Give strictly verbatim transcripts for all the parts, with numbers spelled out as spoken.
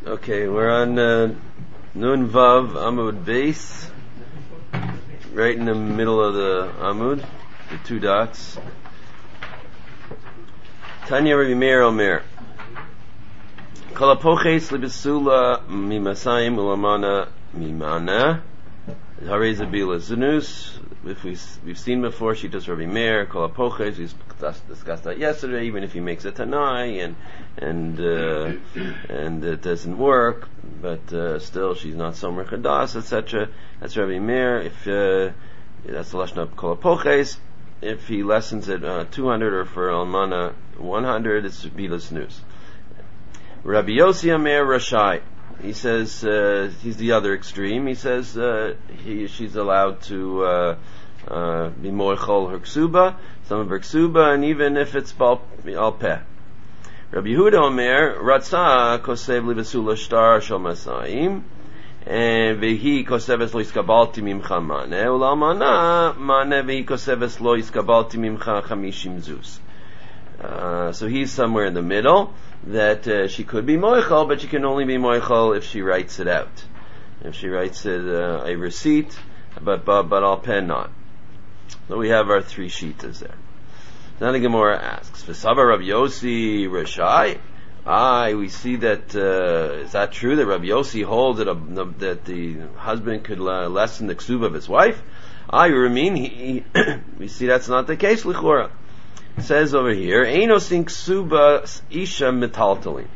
Okay, we're on uh, Nun Vav Amud Beis, right in the middle of the Amud, the two dots. Tanya Rabbi Meir Omer, Kol hapoches lebesula mimasayim ulamana mimana harei zabila zanus. If we, we've seen before, she does Rabbi Meir, Kol hapoches, we discussed that yesterday, even if he makes a Tanai, and and uh, and it doesn't work, but uh, still she's not Somer Chadas, et cetera. That's Rabbi Meir. If uh, that's the lashon of Kol hapoches, if he lessens it uh, two hundred, or for Almana one hundred, it's Bilas News. Rabbi Yossi Amer Rashai, he says, uh, he's the other extreme. He says uh, he she's allowed to uh, uh, be moichol her ksuba, some of her ksuba, and even if it's al peh. Rabbi Yehuda Omer Ratzah kosev livesula shtar shel masayim, and vehi koseves lo iskabalti mimcha maneh ulamana maneh vehi koseves lo iskabalti mimcha chamishim zus. Uh, so he's somewhere in the middle, that uh, she could be moichel, but she can only be moichel if she writes it out. If she writes it, uh, a receipt, but but but al pen not. So we have our three shitas there. Now the Gemara asks, "V'sava Rabbi Yossi Rashai." Aye, we see that. Uh, is that true that Rabbi Yossi holds that, a, that the husband could uh, lessen the ksuba of his wife? Aye, you mean he? We see that's not the case. Lichora. It says over here, Eino sin ksuba isha metaltalin.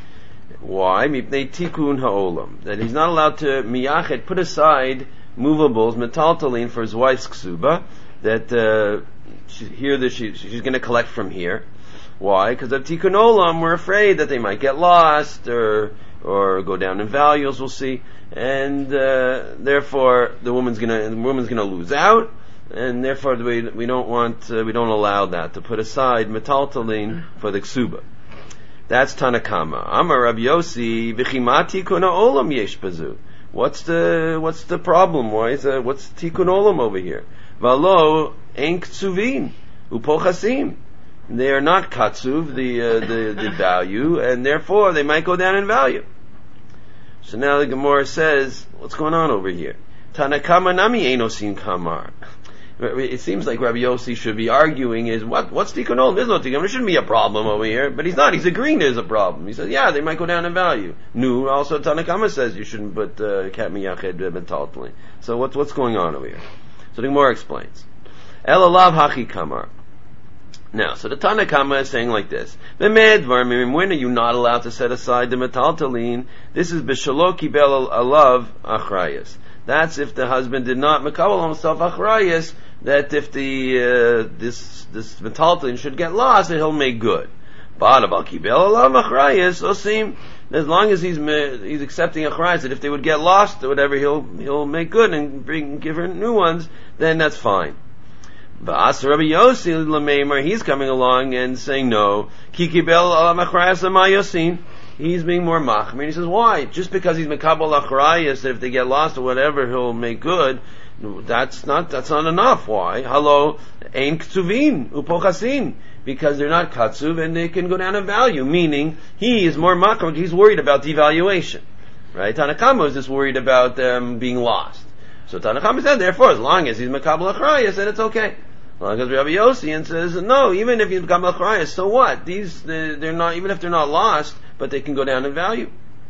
Why? Mipnei tikun ha'olam. That he's not allowed to miyachet, put aside movables, metaltalin, for his wife's ksuba. That uh, she, here that she, she's going to collect from here. Why? Because of tikun olam, we're afraid that they might get lost or or go down in values. We'll see, and uh, therefore the woman's going to the woman's going to lose out. And therefore, we we don't want uh, we don't allow that to put aside metaltalin for the ksuba. That's Tanakama. Amar Rabbi Yossi v'chimati kuna olam yesh bazu. What's the what's the problem? Why is that? What's tikkun olam over here? Valo ein ksuvin upochasim. They are not katsuv, the uh, the the value, and therefore they might go down in value. So now the Gemara says, what's going on over here? Tanakama nami einosin kamar. It seems like Rabbi Yossi should be arguing is, what, what's tikkun olam? There's no tikkun. There shouldn't be a problem over here. But he's not. He's agreeing there's a problem. He says, yeah, they might go down in value. Nu, also Tanakama says you shouldn't put kat miyached metaltalin. So what's, what's going on over here? So the Gemara explains. Elalav hachi kamar. Now, so the Tanakama is saying like this. When are you not allowed to set aside the metaltalin? This is b'shalo kibel alav achrayas. That's if the husband did not makabel himself achrayas, that if the uh, this this metaltalin should get lost, that he'll make good. But about kibel alav achrayas, osim, as long as he's he's accepting achrayas, that if they would get lost or whatever, he'll he'll make good and bring give her new ones, then that's fine. But Rabbi Yossi Lameimer, he's coming along and saying no. Ki kibel alav achrayas amayosin. He's being more machmir. He says, why? Just because he's mekabel achrayas, that if they get lost or whatever, he'll make good. That's not, that's not enough. Why? Hello, ein ksuvin, upochasin. Because they're not katsuv and they can go down in value. Meaning, he is more machmir, he's worried about devaluation. Right? Tanakama is just worried about them being lost. So Tanakama said, therefore, as long as he's mekabel achrayas, then it's okay. As long as Rabbi Yossi says, no, even if he's mekabel achrayas, so what? These, they're not, even if they're not lost, but they can go down in value.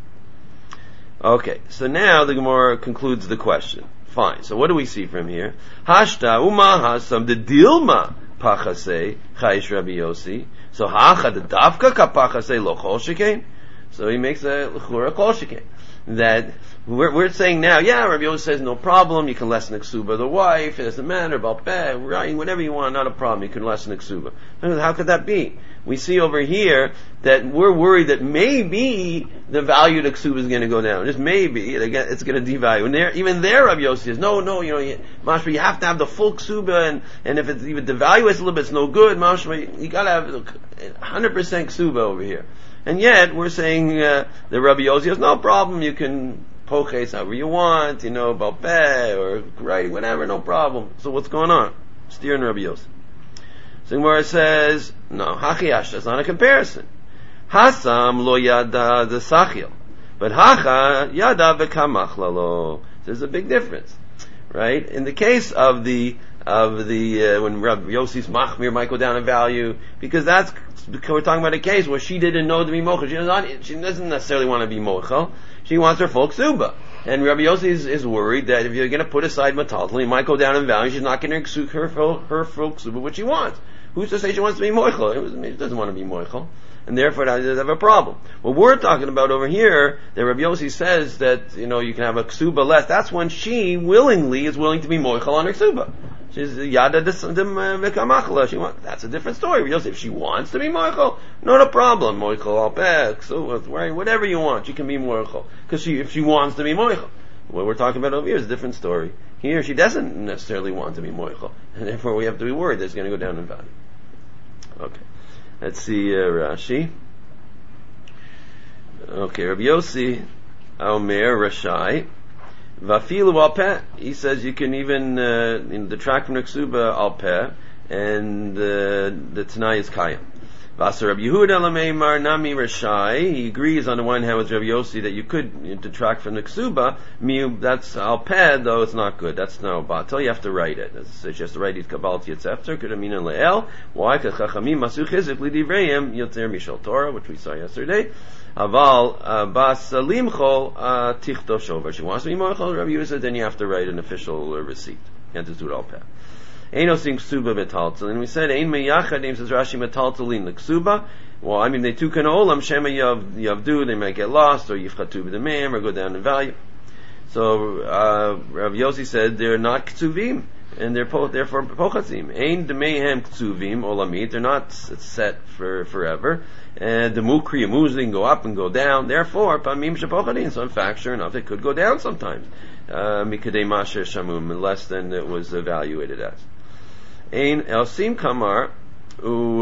Okay, so now the Gemara concludes the question. Fine, so what do we see from here? Hashta umaha sam the dilma pachase chayish Rabbi Yossi. So hacha the dafka kapachase lo kol shekain. So he makes a l'chura kol shekain. That we're, we're saying now, yeah, Rabbi Yossi says no problem, you can lessen the ksuba of the wife, it doesn't matter about peh, whatever you want, not a problem, you can lessen the ksuba. How could that be? We see over here that we're worried that maybe the value of the ksuba is going to go down. Just maybe it's going to devalue. And there, even there, Rabbi Yossi says, no, no, you know, mashma, you have to have the full ksuba, and, and if it's even devaluates a little bit, it's no good. Mashma, you got to have one hundred percent ksuba over here. And yet we're saying uh, the Rabbi Yossi has no problem. You can poches however you want, you know, about peh or writing, whatever, no problem. So what's going on? Steering Rabbi Yossi. So Gemara says, no, hachiyash, that's not a comparison. Hasam lo yada the sachil. But hacha yada v'kamach lalo. There's a big difference, right? In the case of the of the uh, when Rabbi Yossi's machmir might go down in value, because that's because we're talking about a case where she didn't know to be mochel. She doesn't, she doesn't necessarily want to be mochel. She wants her full ksuba. And Rabbi Yossi is, is worried that if you're going to put aside metaltal, it might go down in value. She's not going to exude her full, her full ksuba, which she wants. Who's to say she wants to be mochel? She doesn't want to be mochel. And therefore, that does have a problem. What we're talking about over here, that Rabbi Yossi says that, you know, you can have a ksuba less, that's when she willingly is willing to be mochel on her ksuba. She's yada v'kamachla. She wants, that's a different story. Rabbi Yossi, if she wants to be mochel, not a problem. Mochel al peh, ksuba, whatever you want, you can be mochel. Because she, if she wants to be mochel. What we're talking about over here is a different story. Here, she doesn't necessarily want to be mochel. And therefore, we have to be worried that it's going to go down in value. Okay. Let's see, uh, Rashi. Okay, Rabbi Yossi, Omer, Rashai, Vafilu al peh. He says you can even uh, detract from the ksuba al peh, and uh, the Tanai is kayam. Vasa Rabbi Yehuda Lameimar Nami Rashai. He agrees on the one hand with Rabbi Yossi that you could you know, detract from the ksuba. Miu, that's al peh, though it's not good. That's no batel. You have to write it. It says you have to write it kabal yitzefter kedamina le'el. Why? Because chachamim masu chizik lidivreim yoter mishal Torah, which we saw yesterday. Aval bas limchol tichtov shover. She wants to be mochel. Rabbi Yossi said then you have to write an official uh, receipt. You can't just do it al peh. Ein osim ksuba metaltal, and we said ein meyachadim, says Rashi, metaltalin l'ksuba. Well, I mean they two can olam shema yav yavdu, they might get lost or yifchatu b'demim or go down in value. So uh, Rav Yossi said they're not ksuvim, and they're po- therefore pochatzim. Ein demehem ksuvim olamit, they're not set for forever. And the mukri they can go up and go down. Therefore, pamim shepochadim. So in fact, sure enough, it could go down sometimes. Mikadei masher shamum, less than it was evaluated as. Ein elsim kamar u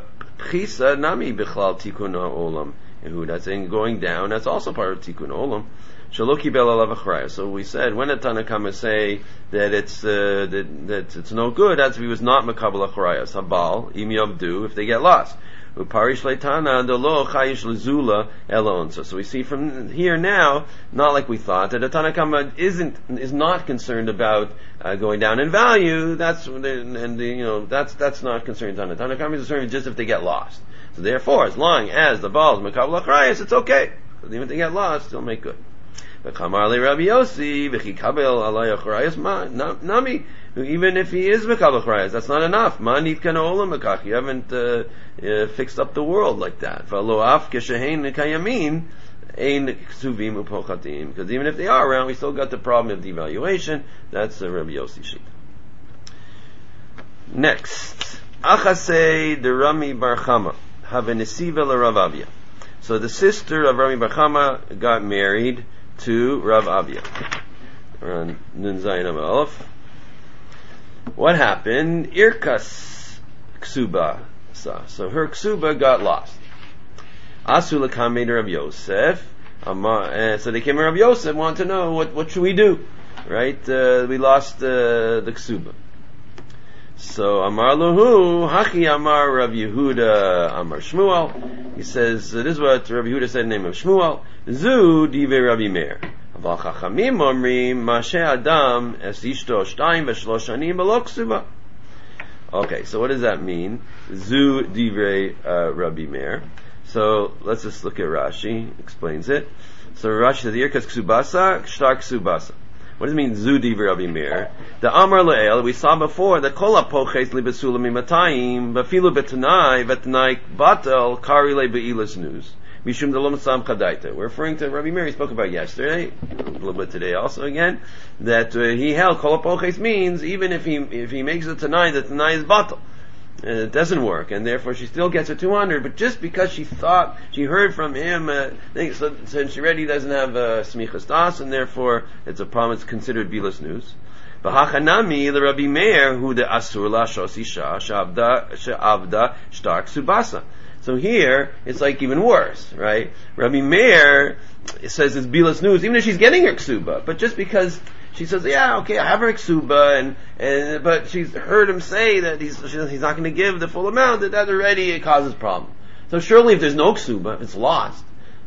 chisa nami bichlal tikkun ha'olam. Who that's in going down. That's also part of tikkun ha'olam. Shaloki bel alav achraya. So we said when a Tanakama say that it's uh, that, that it's no good, that's if he was not makabel achraya. Sabal im yavdu if they get lost. Uparish leitana delo chayish lezula elonsa. So we see from here now, not like we thought, that a Tanakama isn't is not concerned about uh, going down in value. That's and the, you know that's that's not concerned. Tana Tanakama is concerned just if they get lost. So therefore, as long as the ball is makabel achrayas, it's okay. But even if they get lost, still make good. But Kamar le Rabbi Yossi v'chikabel alay achrayas ma nami. Even if he is mekabel achrayas, that's not enough. Ma nitkan olam mekach. You haven't uh, uh, fixed up the world like that. V'lo af keshehein kayamin ein ksuvim upochatim. Because even if they are around, we still got the problem of devaluation. That's the Rabbi Yossi sheet. Next, Achasei de Rami Bar Chama have a nesiva l'Rav Avia. So the sister of Rami Bar Chama got married to Rav Avia. On Nun Zayin Amud Aleph. What happened? Irkas ksuba. So her ksuba got lost. Asu l'kamei to Rav Yosef. Uh, so they came to Rav Yosef, wanted to know what what should we do, right? Uh, we lost uh, the ksuba. So Amar Lahu Hachi Amar Rav Yehuda Amar Shmuel. He says uh, this is what Rav Yehuda said in the name of Shmuel. Zu dive Rabbi Meir. Aval Chachamim Omrim Mashe Adam Es Ishto Shtayim V'Shlosh Shanim B'Lo Ksuba. Okay, so what does that mean? Zu divrei uh, Rabbi Meir. So let's just look at Rashi. Explains it. So Rashi says Yirkas Ksubasa Shtar Ksubasa. What does it mean, Zu divrei Rabbi Meir? The Amar Le'el, we saw before, the Kol HaPoches Li B'Sulam Mimatayim V'Filu B'Tanai V'Tanai Batel Kari Le Be'ilas News. Mishum Delom Sam Chadaita. We're referring to Rabbi Meir, he spoke about yesterday, a little bit today also again, that uh, he held Kol HaPoches means even if he if he makes it tonight, the Tanai is Batel. Uh, it doesn't work, and therefore she still gets a two hundred, but just because she thought, she heard from him, uh, so, since she already doesn't have uh, Smichas Das, and therefore it's a problem, it's considered Bilas News. V'hachanami the Rabbi Meir, who the Asur La Shos Isha, She'avda She'avda Shtar Ksubasa. So here, it's like even worse, right? Rabbi Meir says it's Bilas News, even if she's getting her Ksuba, but just because she says, yeah, okay, I have her ksuba, and, and, but she's heard him say that he's, he's not going to give the full amount, that that already it causes problem. So surely if there's no ksuba, if it's lost,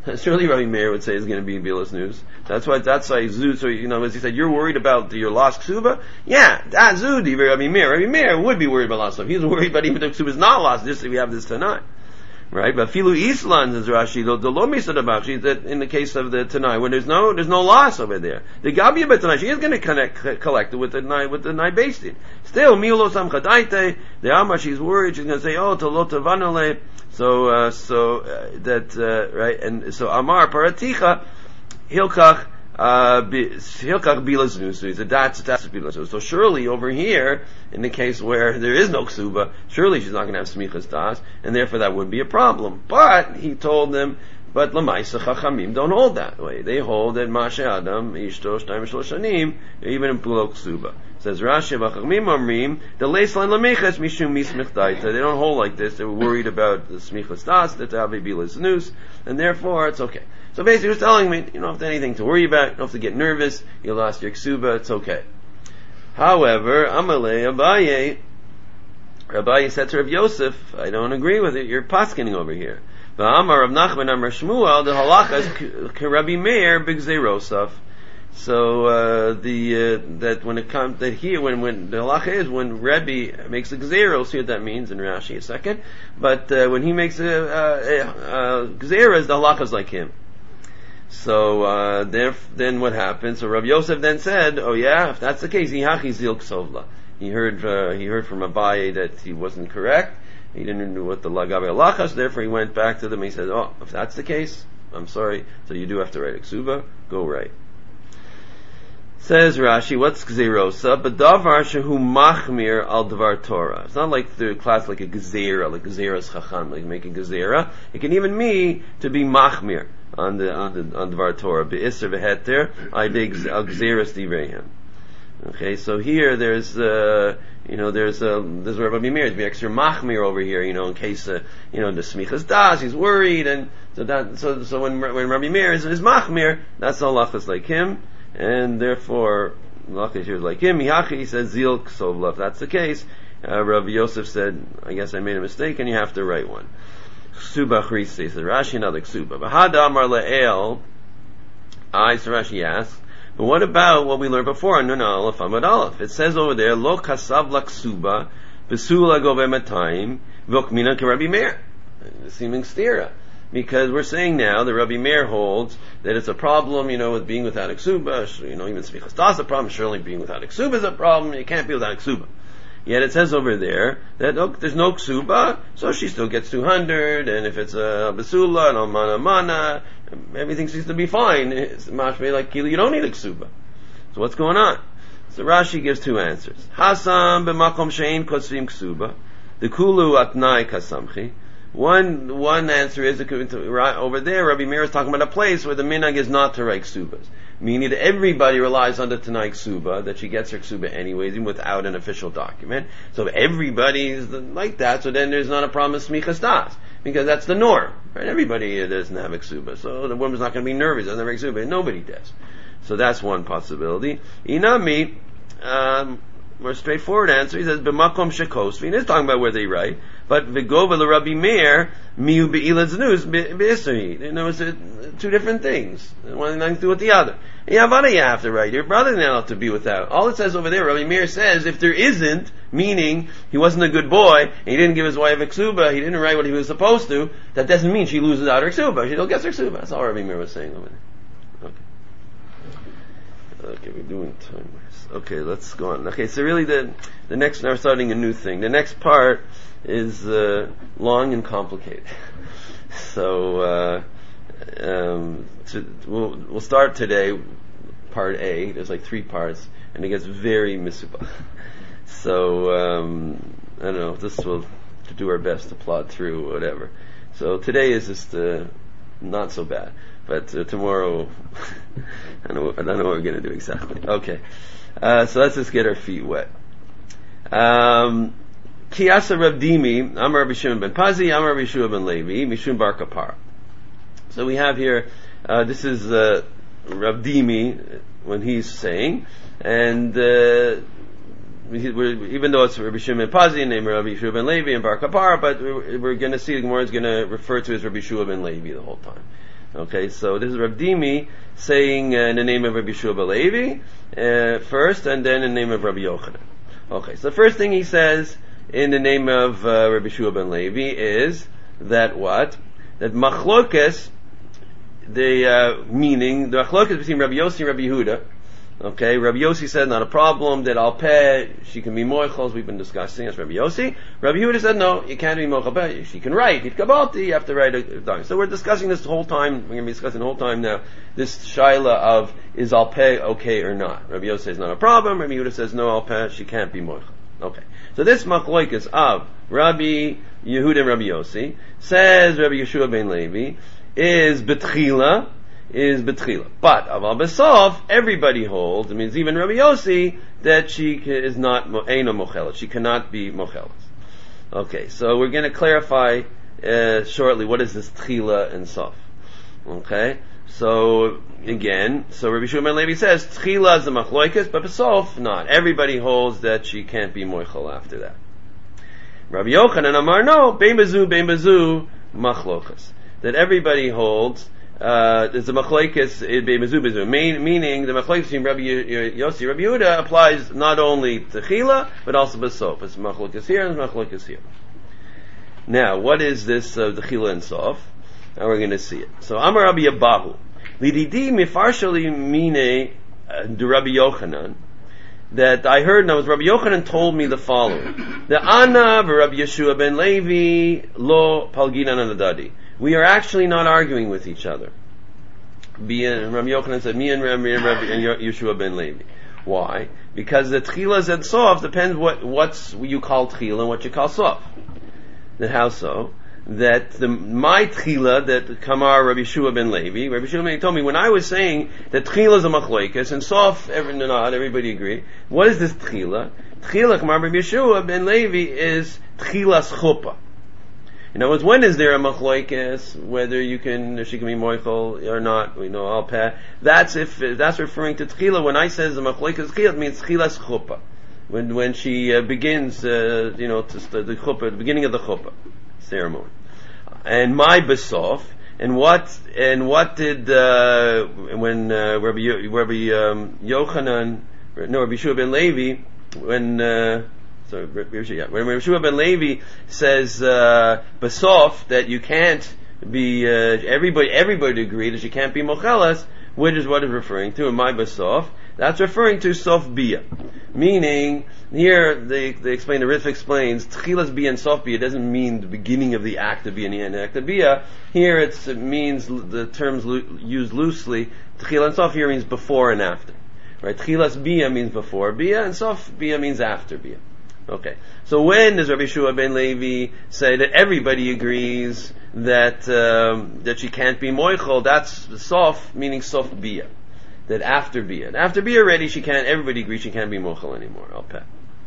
Surely Rabbi Meir would say it's going to be Bilas news. That's why, that's why Zud, so, you know, as he said, you're worried about your lost ksuba? Yeah, that's Zud, Rabbi Meir. Rabbi Meir would be worried about lost ksuba. He's worried about even if ksuba is not lost, just we have this tonight. Right? But Filu Islan, says Rashi, the lo misadabav, that in the case of the Tanai, when there's no, there's no loss over there. The Gabi Betanai, she is going to connect, collect it with the Nai, with the Nai Beistin. Still, Milo Samchadaite, the Amma, she's worried, she's going to say, oh, Tolota Vanale, so, uh, so, uh, that, uh, right, and so Amar Paraticha, Hilkach, uh, Hilkach Bilas News, so he said, that's, that's Bilas News. So surely over here, in the case where there is no ksuba, surely she's not going to have smichas das, and therefore that would be a problem. But, he told them, but Lamaisa Chachamim don't hold that way. They hold that Mashe Adam, Ishto, Shtaim Shloshanim, even in Pulo Ksuba. Says Rashi, V'chachamim Amrim, the Leislan Lameches Mishum Mismich Daita. They don't hold like this. They were worried about the smichas das, that Ave Bilas News, and therefore it's okay. So basically, he was telling me, you don't have anything to worry about, you don't have to get nervous, you lost your ksuba, it's okay. However, Amalei Abaye, Abaye said to Rav Yosef, I don't agree with it, you're paskening over here. V'amar Rav Nachman Amar Shmuel, the halacha is Rabbi Meir b'gzeirosaf. So, uh, the, uh, that when it comes, that here, when, when, the halacha is when Rebbe makes a gzeira, we'll see what that means in Rashi a second, but, uh, when he makes a, a, a, a gzeira, the halacha is like him. So, uh, there, then what happened? So Rav Yosef then said, oh yeah, if that's the case, Yihachi Zil Ksovla. He heard, uh, he heard from Abaye that he wasn't correct. He didn't know what the Lagabe Alachas, therefore he went back to them and he said, oh, if that's the case, I'm sorry, so you do have to write a ksuba, go write. Says Rashi, what's Gzerosa? B'davar shehu machmir al dvar Torah. It's not like the class like a gezerah, like gezerah's chacham, like making gezerah. It can even mean to be machmir on the on the on dvar Torah. Be'isr v'heter I dig al gzeras divrehim. Okay, so here there's uh, you know there's uh, there's where Rabbi Meir is be extra machmir over here, you know, in case uh, you know the smichas das, he's worried, and so that so so when when Rabbi Meir is, is machmir, that's all lachas like him. And therefore, Lachish is like him. Mihachi, he says, Zil Ksovla. If that's the case, uh, Rav Yosef said, I guess I made a mistake, and you have to write one. Ksuba Christi, says Rashi, another Ksuba. V'hada amar le'el, I, so Rashi asks, but what about what we learned before on Nun Aleph Amud Aleph? It says over there, Lo kasav la Ksuba, Besula gove matayim, V'okmina ke Rabbi Meir. Seeming stira. Because we're saying now that Rabbi Meir holds that it's a problem, you know, with being without a ksuba, you know, even smichas das is a problem, surely being without a ksuba is a problem, you can't be without a ksuba. Yet it says over there that oh, there's no ksuba, so she still gets two hundred, and if it's a besula, and almana mana, everything seems to be fine. It's mashmei like kili, you don't need a ksuba. So what's going on? So Rashi gives two answers. Hasam b'makom shein kosvim ksuba, the kulu atnai kasamchi. One one answer is right over there. Rabbi Meir is talking about a place where the minhag is not to write ksubas, meaning that everybody relies on the Tanai ksuba, that she gets her ksuba anyways, even without an official document. So if everybody is like that, so then there's not a problem of smichas das, because that's the norm, right? Everybody doesn't have a ksuba, so the woman's not going to be nervous, doesn't have a ksuba, nobody does. So that's one possibility. Inami, um, more straightforward answer. He says b'makom shekosvin. He's talking about where they write. But v'gova l'Rabbi Meir miu be'ilas news be'isri. You know, it's uh, two different things. One thing to do with the other. Yavada, you have to write. Your brother now have to be without. All it says over there, Rabbi Meir says, if there isn't, meaning he wasn't a good boy, and he didn't give his wife a ksuba, he didn't write what he was supposed to, that doesn't mean she loses out her ksuba. She still gets her ksuba. That's all Rabbi Meir was saying over there. Okay. Okay, we're doing time. Okay, let's go on. Okay, so really the the next, now we're starting a new thing. The next part is uh, long and complicated. So uh, um, to, we'll we'll start today, part A. There's like three parts, and it gets very misubah. So um, I don't know. This will to do our best to plot through whatever. So today is just uh, not so bad, but uh, tomorrow I don't know. I don't know what we're going to do exactly. Okay. Uh, so let's just get our feet wet. Um, Kiyasa Rav Dimi, Amar Rabbi Shimon ben Pazi, Amar Rabbi Yeshua ben Levi, Mishum bar Kapara. So we have here, uh, this is uh, Rav Dimi when he's saying, and uh, we're, even though it's Rabbi Shimon ben Pazi, named Rabbi Yeshua ben Levi and bar Kapara, but we're, we're going to see the Gemara is going to refer to as Rabbi Yeshua ben Levi the whole time. Okay, so this is Rav Dimi saying uh, in the name of Rabbi Yeshua ben Levi uh, first, and then in the name of Rabbi Yochanan. Okay, so the first thing he says in the name of uh, Rabbi Yeshua ben Levi is that what? That machlokes, the uh, meaning, the machlokes between Rabbi Yossi and Rabbi Yehuda. Okay, Rabbi Yossi said not a problem, that al peh, she can be moichel, we've been discussing, that's Rabbi Yossi. Rabbi Yehuda said no, you can't be moichel peh, she can write, it kabalti, you have to write a, so we're discussing this the whole time, we're going to be discussing the whole time now, this shaila of, is al peh okay or not? Rabbi Yossi says not a problem, Rabbi Yehuda says no, al peh, she can't be moichel. Okay, so this machloikas of Rabbi Yehuda and Rabbi Yossi, says Rabbi Yeshua ben Levi, is betchila, is betchila. But aval besof, everybody holds, it means even Rabbi Yossi, that she is not eino mochelet. She cannot be mochelet. Okay, so we're going to clarify uh, shortly what is this tchila and sof. Okay, so again, so Rabbi Shimon ben Levi says tchila is the machloikas, but besof not. Everybody holds that she can't be mochel after that. Rabbi Yochanan Amar no, bein bezu bein bezu machlokas. That everybody holds. Uh, there's a machlokes be'mezu bezu, meaning the machlokes between Rabbi Yossi and Rabbi Yehuda applies not only to chila but also besof. It's machlokes here and machlokes here. Now, what is this uh, the chila and sof? Now we're going to see it. So, Amar Rabbi Abahu, lididi mifarshali mine de Rabbi Yochanan. That I heard, now Rabbi Yochanan told me the following: the Ana Rabbi Yeshua ben Levi lo palginan anadadi. We are actually not arguing with each other. Rabbi Yochanan said, me and Rabbi, Rabbi and Yeshua ben Levi. Why? Because the tchilas and sof depends what what's you call tchila and what you call sof. Then how so? That the my tchila that Kamar Rabbi Yeshua ben Levi, Rabbi Yeshua ben Levi told me when I was saying that tchila is a machloikas and sof, every, not everybody agree. What is this tchila? Tchila Kamar Rabbi Yeshua ben Levi is tchilas chuppah. In other words, when is there a machloikes, whether you can, if she can be moichel or not, we know al peh. That's if, that's referring to tchila. When I says the machloikes tchila, it means tchilas chuppah. When, when she uh, begins, uh, you know, to st- the chuppah, the beginning of the chuppah ceremony. And my besof, and what, and what did, uh, when, uh, Rabbi, Rabbi, um, Yochanan, no, Rabbi Yeshua ben Levi, when, uh, So, yeah. When Rabbi Yeshua ben Levi says uh, besof that you can't be uh, everybody everybody agreed that you can't be mochelas, which is what it's referring to in my besof. That's referring to sof bia, meaning here they they explain the Rif explains tchilas bia and sof bia doesn't mean the beginning of the act of bia and the end of the act of bia. Here it's, it means the terms lo- used loosely. Tchila and sof here means before and after, right? Tchilas bia means before bia and sof bia means after bia. Okay, so when does Rabbi Yeshua ben Levi say that everybody agrees that um, that she can't be moichel? That's sof, meaning sof bia, that after bia, and after bia already she can't. Everybody agrees she can't be moichel anymore. Okay,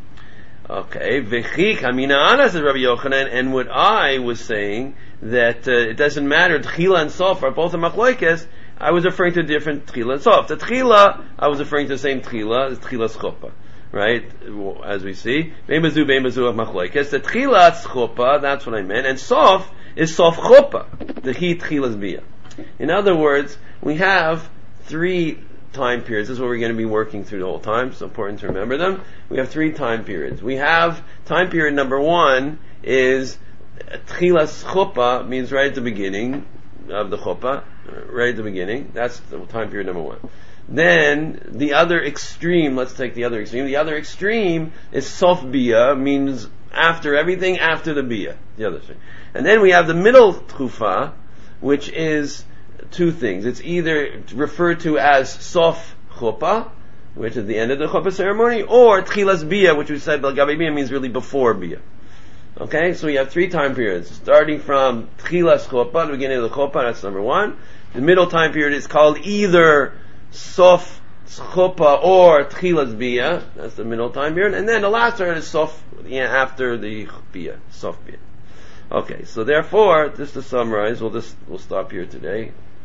okay. V'chik amina ana says Rabbi Yochanan, and what I was saying that uh, it doesn't matter. Tchila and sof are both a machloikes. I was referring to different tchila and sof. The tchila I was referring to the same tchila, the tchilas chuppah. Right, as we see, be'emazu be'emazu of machlokes. The tchilas chuppah, that's what I meant, and sof is sof chuppah, the he tchilas bia. In other words, we have three time periods. This is what we're going to be working through the whole time. It's important to remember them. We have three time periods. We have time period number one is tchilas chuppah, means right at the beginning of the chuppah, right at the beginning. That's the time period number one. Then the other extreme, let's take the other extreme. The other extreme is sof bia, means after everything, after the bia. The other thing. And then we have the middle tkufa, which is two things. It's either referred to as sof chuppah, which is the end of the chuppah ceremony, or tchilas bia, which we said belgabe bia means really before bia. Okay, so we have three time periods, starting from tchilas chuppah, the beginning of the chuppah, that's number one. The middle time period is called either sof chuppah or tchilas bia, that's the middle time period, and then the last part is sof, yeah, after the bia, sof bia. Okay, so therefore, just to summarize, we'll just we'll stop here today.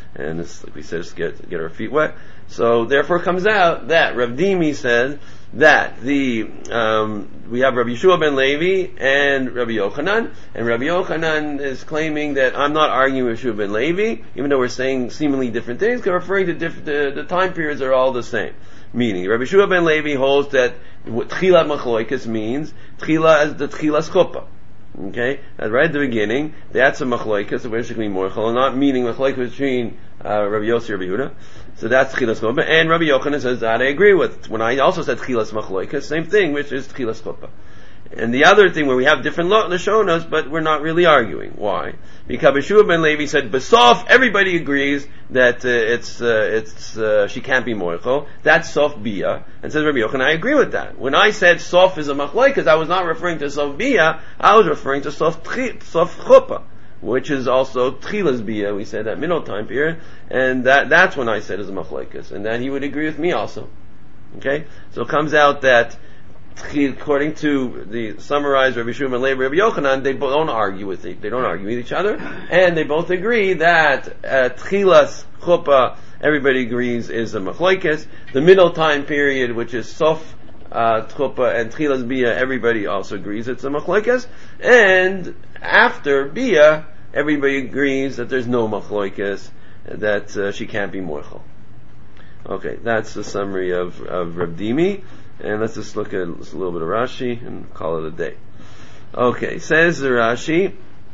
and this, like we said, just get get our feet wet. So therefore, it comes out that Rav Dimi said that the um, we have Rabbi Yeshua ben Levi and Rabbi Yochanan, and Rabbi Yochanan is claiming that I'm not arguing with Yeshua ben Levi, even though we're saying seemingly different things, because referring to diff- the, the time periods are all the same. Meaning, Rabbi Yeshua ben Levi holds that what Tchila Machloikas means, Tchila as the Tchilas Chuppah. Okay? And right at the beginning, that's a Machloikas, so basically Morchel, not meaning Machloikas between uh, Rabbi Yossi and Rabbi Yehuda. So that's Tchilas Chuppah. And Rabbi Yochanan says that I agree with. When I also said Tchilas Machloikas, same thing, which is Tchilas Chuppah. And the other thing where we have different Lashonos, but we're not really arguing. Why? Because Yeshua ben Levi said, Besof, everybody agrees that uh, it's, uh, it's, uh, she can't be Moichel. That's Sof Bia. And says Rabbi Yochanan, I agree with that. When I said Sof is a Machlokes, I was not referring to Sof Bia, I was referring to Sof, Sof Chuppah, which is also Tchilas Bia, we said that middle time period, and that, that's when I said is a Machlokes. And that he would agree with me also. Okay? So it comes out that according to the summarized Rabbi Shimon and Rabbi Yochanan, they don't argue with it. They don't argue with each other, and they both agree that uh, Tchilas Chuppah, everybody agrees, is a Machlokes. The middle time period, which is Sof uh, Chuppah and Tchilas Bia, everybody also agrees it's a Machlokes. And after Bia, everybody agrees that there's no Machlokes, that uh, she can't be Moichel. Okay, that's the summary of of Reb Dimi. And let's just look at a little bit of Rashi and call it a day. Okay, says the Rashi,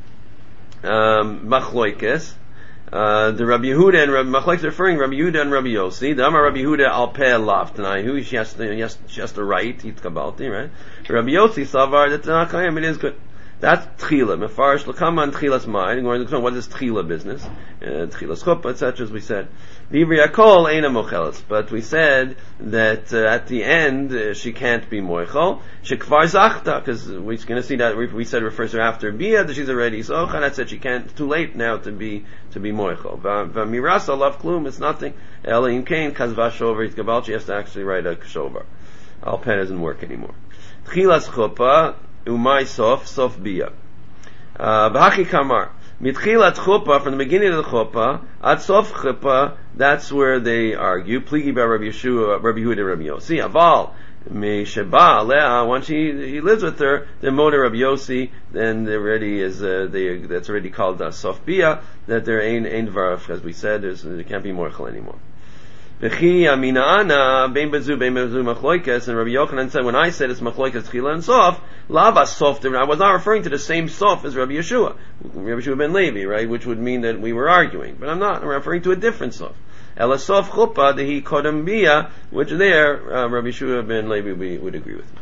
um, Machloikes, uh, the Rabbi Yehuda and Rabbi Machloikes referring Rabbi Yehuda and Rabbi Yossi. The Amar Rabbi Yehuda al peh lav tanayu. She has to, she has, she has to write Yitkabalti, right? Rabbi Yossi savar that Tanakayim, it is good. That's Tchila. Mefarish l'kama and Tchilas mind. Going to what is Tchila business? Uh, Tchilas Chuppah, et cetera. As we said, V'ivri Yakol eina mochelas. But we said that uh, at the end uh, she can't be moichel. Shekvar zachta, because we're going to see that we, we said refers to after bia that she's already socha. That said she can't. It's too late now to be to be moichel. V'mirasa lav klum. It's nothing. Elohim kain kazva shover yitgabal. She has to actually write a shover. Al pen doesn't work anymore. Tchilas Chuppah. Umay sof, sof bia. V'hachi kamar. Mitchilat chuppah, from the beginning of the chuppah, at sof chuppah, that's where they argue. Pligi by Rabbi Yeshua, Rabbi Yehuda, Rabbi Yossi. Aval, me sheba leah, once he, he lives with her, then moda Rabbi Yossi, then there already is, uh, they, that's already called uh, sof bia, that there ain't, ain't varaf, as we said, there's, there can't be morchel anymore. V'chi amina ana bein bezu bein bezu machloikas, and Rabbi Yochanan said when I said it's machloikas tchila and sof, lava sof. I was not referring to the same sof as Rabbi Yeshua, Rabbi Yeshua ben Levi, right? Which would mean that we were arguing, but I'm not. I'm referring to a different sof. Ela sof chuppah dehi kodem bia, which there uh, Rabbi Yeshua ben Levi we, would agree with me.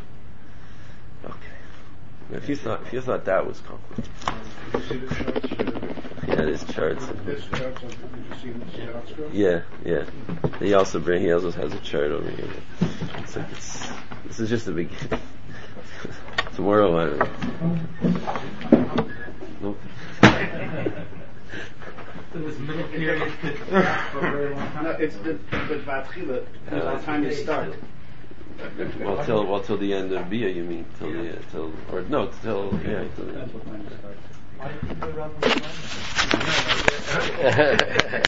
Okay. If you thought if you thought that was complicated. Yeah, his charts. Yeah, yeah. He also bring. He also has a chart over here. It's like it's, this is just the beginning. Tomorrow, I don't know. Nope. It was middle period. No, it's the but Vatchila. By the time you start. Well, till well till the end of Bia, you mean till the uh, till or no till yeah till the end.